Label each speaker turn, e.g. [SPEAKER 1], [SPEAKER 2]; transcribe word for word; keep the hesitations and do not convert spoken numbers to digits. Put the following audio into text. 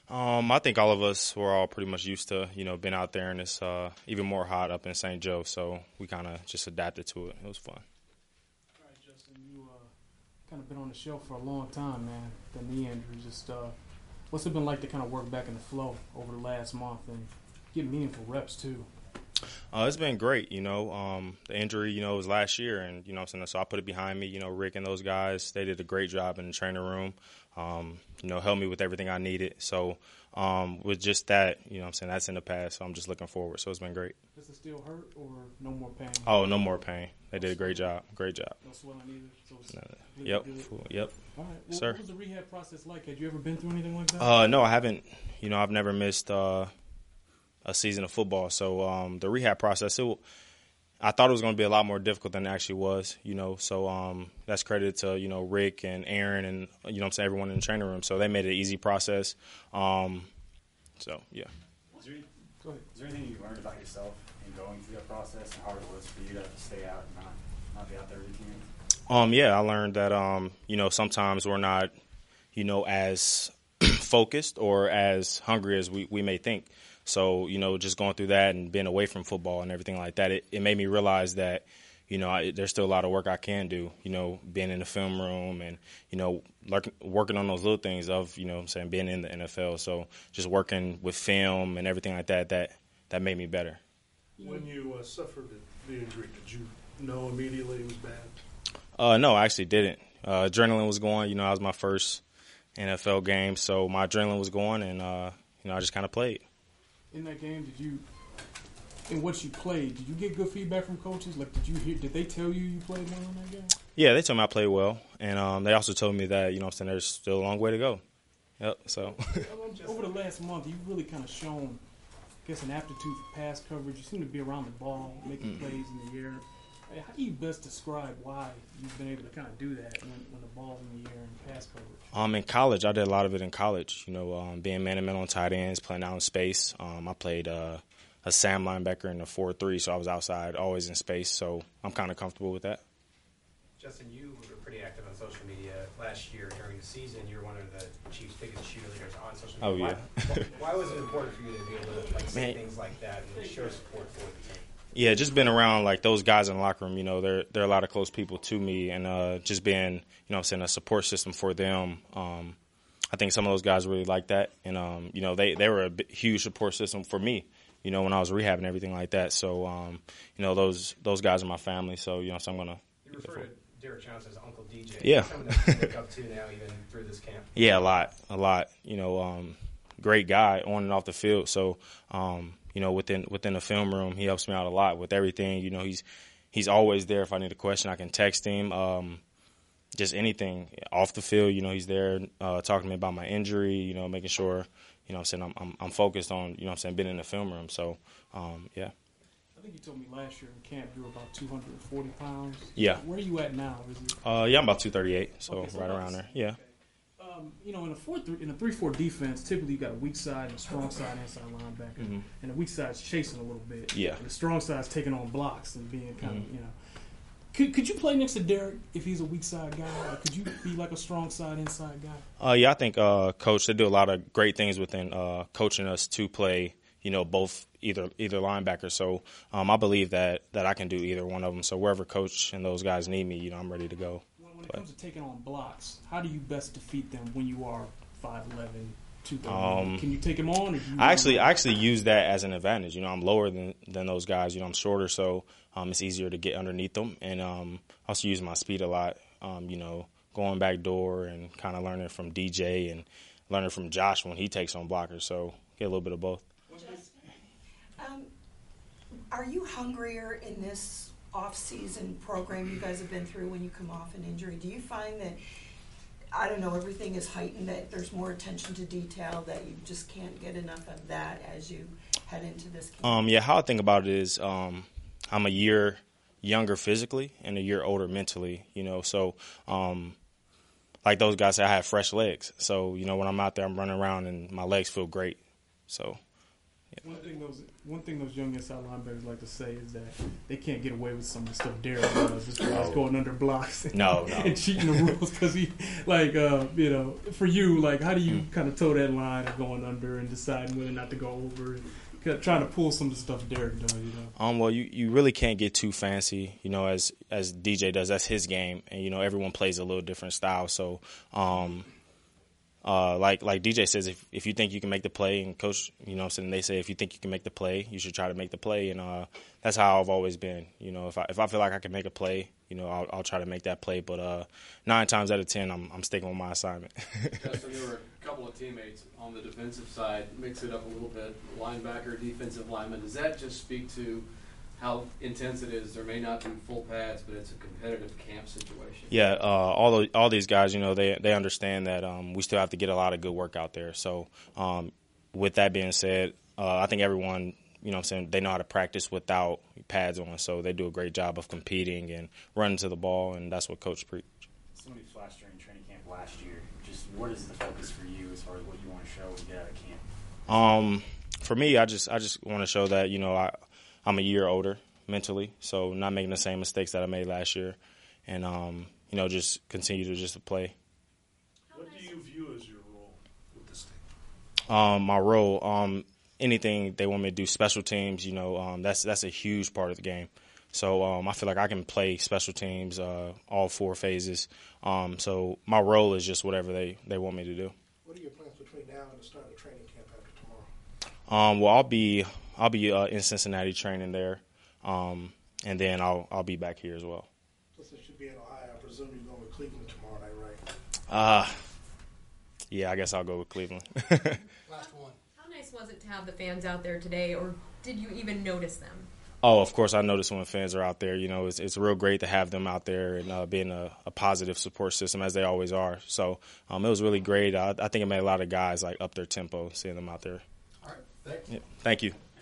[SPEAKER 1] Um, I think all of us were all pretty much used to, you know, being out there, and it's uh, even more hot up in Saint Joe, so we kind of just adapted to it. It was fun.
[SPEAKER 2] All right, Justin, you uh, kind of been on the show for a long time, man. The knee injury, just uh, what's it been like to kind of work back in the flow over the last month and get meaningful reps too?
[SPEAKER 1] Uh, it's been great, you know. Um, the injury, you know, was last year, and, you know what I'm saying, so I put it behind me. You know, Rick and those guys, they did a great job in the training room, um, you know, helped me with everything I needed. So um, with just that, you know what I'm saying, that's in the past, so I'm just looking forward. So it's been great.
[SPEAKER 2] Does it still hurt or no more pain?
[SPEAKER 1] Oh, no more pain. They did a great job. Great job.
[SPEAKER 2] No swelling either? So it's
[SPEAKER 1] No,
[SPEAKER 2] really
[SPEAKER 1] yep.
[SPEAKER 2] good?
[SPEAKER 1] Full- Yep.
[SPEAKER 2] All right. Well,
[SPEAKER 1] Sir.
[SPEAKER 2] What was the rehab process like? Had you ever been through anything like that?
[SPEAKER 1] Uh, no, I haven't. You know, I've never missed uh, a season of football. So um, the rehab process, it, w- I thought it was going to be a lot more difficult than it actually was. You know, so um, that's credited to you know Rick and Aaron and you know what I'm saying everyone in the training room. So they made it an easy process. Um, so yeah.
[SPEAKER 3] Is there,
[SPEAKER 2] Go ahead.
[SPEAKER 3] is there anything you learned about yourself in going through that process and how hard it was for you to have to stay out and not, not be out there routine?
[SPEAKER 1] Um, yeah, I learned that um, you know sometimes we're not you know as focused or as hungry as we, we may think. So, you know, just going through that and being away from football and everything like that, it, it made me realize that, you know, I, there's still a lot of work I can do, you know, being in the film room and, you know, lurk, working on those little things of, you know what I'm saying, being in the N F L. So just working with film and everything like that, that, that made me better.
[SPEAKER 4] When you uh, suffered the, the injury, did you know immediately it was bad?
[SPEAKER 1] Uh, no, I actually didn't. Uh, adrenaline was going. You know, that was my first N F L game, so my adrenaline was going, and, uh, you know, I just kind of played.
[SPEAKER 2] In that game, did you, in what you played, did you get good feedback from coaches? Like, did you hear, did they tell you you played well in that game?
[SPEAKER 1] Yeah, they told me I played well, and um, they also told me that, you know what I'm saying, there's still a long way to go. Yep, so.
[SPEAKER 2] Over the last month, you've really kind of shown, I guess, an aptitude for pass coverage. You seem to be around the ball, making
[SPEAKER 1] Mm.
[SPEAKER 2] plays in the air. Hey, how do you best describe why you've been able to kind of do that when, when the ball's in the air and pass coverage?
[SPEAKER 1] Um, in college, I did a lot of it in college, you know, um, being man-to-man on tight ends, playing out in space. Um, I played uh, a Sam linebacker in the four three, so I was outside, always in space, so I'm kind of comfortable with that.
[SPEAKER 5] Justin, you were pretty active on social media last year during the season. You were one of the Chiefs' biggest cheerleaders on social media.
[SPEAKER 1] Oh, yeah.
[SPEAKER 5] Why, why was it important for you to be able to like, say
[SPEAKER 1] Man.
[SPEAKER 5] things like that and show support for the team?
[SPEAKER 1] Yeah, just being around like those guys in the locker room, you know, they're they're a lot of close people to me, and uh, just being, you know, what I'm saying, a support system for them. Um, I think some of those guys really like that, and um, you know, they they were a big, huge support system for me, you know, when I was rehabbing and everything like that. So, um, you know, those those guys are my family. So, you know, so I'm gonna.
[SPEAKER 5] You refer to Derek Johnson as Uncle D J.
[SPEAKER 1] Yeah.
[SPEAKER 5] Someone that you look up to now, even through this camp.
[SPEAKER 1] Yeah, a lot, a lot. You know, um, great guy on and off the field. So, um, you know, within within the film room, he helps me out a lot with everything. You know, he's he's always there. If I need a question, I can text him. Um, just anything off the field, you know, he's there uh, talking to me about my injury. You know, making sure, you know, what I'm saying I'm, I'm I'm focused on, you know, what I'm saying being in the film room. So, um, yeah.
[SPEAKER 2] I think you told me last year in camp you were about two hundred forty pounds.
[SPEAKER 1] Yeah.
[SPEAKER 2] Where are you at now? Is it,
[SPEAKER 1] Uh, yeah, I'm about two thirty-eight, so
[SPEAKER 2] Okay, so
[SPEAKER 1] right
[SPEAKER 2] about-
[SPEAKER 1] around there. Yeah.
[SPEAKER 2] um, you know, in a four three, in a three four defense, typically you got a weak side and a strong side inside linebacker,
[SPEAKER 1] Mhm.
[SPEAKER 2] and the weak side's chasing a little bit.
[SPEAKER 1] Yeah.
[SPEAKER 2] And the strong side's taking on blocks and being kind
[SPEAKER 1] Mhm.
[SPEAKER 2] of, you know. Could could you play next to Derek if he's a weak side guy? Or could you be like a strong side inside guy?
[SPEAKER 1] Uh, yeah, I think uh, coach they do a lot of great things within uh, coaching us to play. You know, both either either linebacker. So um, I believe that that I can do either one of them. So wherever coach and those guys need me, you know, I'm ready to go.
[SPEAKER 2] When, when it comes to taking on blocks, how do you best defeat them when you are five eleven, two thirty?
[SPEAKER 1] Um,
[SPEAKER 2] Can you take them on? Or do you
[SPEAKER 1] I actually I actually use that as an advantage. You know, I'm lower than than those guys. You know, I'm shorter, so um, it's easier to get underneath them. And um, I also use my speed a lot. Um, you know, going back door and kind of learning from D J and learning from Josh when he takes on blockers. So get a little bit of both.
[SPEAKER 6] Um, are you hungrier in this off-season program you guys have been through when you come off an injury? Do you find that, I don't know, everything is heightened, that there's more attention to detail, that you just can't get enough of that as you head into this camp?
[SPEAKER 1] Um, yeah, how I think about it is um, I'm a year younger physically and a year older mentally, you know. So, um, like those guys say, I have fresh legs. So, you know, when I'm out there, I'm running around and my legs feel great. So
[SPEAKER 2] One thing those one thing those young inside linebackers like to say is that they can't get away with some of the stuff Derek does, as far as
[SPEAKER 1] No.
[SPEAKER 2] going under blocks and,
[SPEAKER 1] No, no.
[SPEAKER 2] and cheating the rules. Because he, like, uh, you know, for you, like, how do you
[SPEAKER 1] Mm.
[SPEAKER 2] kind of toe that line of going under and deciding whether or not to go over, and kind of trying to pull some of the stuff Derek does, you know?
[SPEAKER 1] Um, well, you, you really can't get too fancy, you know, as as D J does. That's his game, and you know everyone plays a little different style. So, um, uh, like like D J says, if if you think you can make the play, and coach, you know, so they say if you think you can make the play, you should try to make the play, and uh, that's how I've always been. You know, if I if I feel like I can make a play, you know, I'll, I'll try to make that play. But uh, nine times out of ten, I'm I'm sticking with my assignment.
[SPEAKER 7] Justin, there were a couple of teammates on the defensive side, mix it up a little bit, linebacker, defensive lineman. Does that just speak to how intense it is? There may not be full pads, but it's a competitive camp situation.
[SPEAKER 1] Yeah, uh, all the, all these guys, you know, they they understand that um, we still have to get a lot of good work out there. So, um, with that being said, uh, I think everyone, you know what I'm saying, they know how to practice without pads on. So they do a great job of competing and running to the ball, and that's what Coach preached.
[SPEAKER 3] Somebody flashed during training camp last year. Just what is the focus for you as far as what you want to show when you get out of camp?
[SPEAKER 1] Um, for me, I just I just want to show that, you know, I, I'm a year older mentally, so not making the same mistakes that I made last year, and um, you know, just continue to just play.
[SPEAKER 4] What do you view as your role with this team?
[SPEAKER 1] Um, my role, um, anything they want me to do, special teams, you know, um, that's that's a huge part of the game. So um, I feel like I can play special teams, uh, all four phases. Um, so my role is just whatever they, they want me to do.
[SPEAKER 8] What are your plans between now and the start of training camp after tomorrow?
[SPEAKER 1] Um, well, I'll be I'll be uh, in Cincinnati training there, um, and then I'll I'll be back here as well.
[SPEAKER 8] So since you'll be in Ohio, I presume you're going with Cleveland tomorrow night, right?
[SPEAKER 1] Uh, yeah, I guess I'll go with Cleveland.
[SPEAKER 8] Last one.
[SPEAKER 9] How nice was it to have the fans out there today, or did you even notice them?
[SPEAKER 1] Oh, of course, I notice when fans are out there. You know, it's it's real great to have them out there and uh, being a, a positive support system, as they always are. So um, it was really great. I, I think it made a lot of guys like up their tempo seeing them out there.
[SPEAKER 7] All right, thanks.
[SPEAKER 1] Yeah, thank you.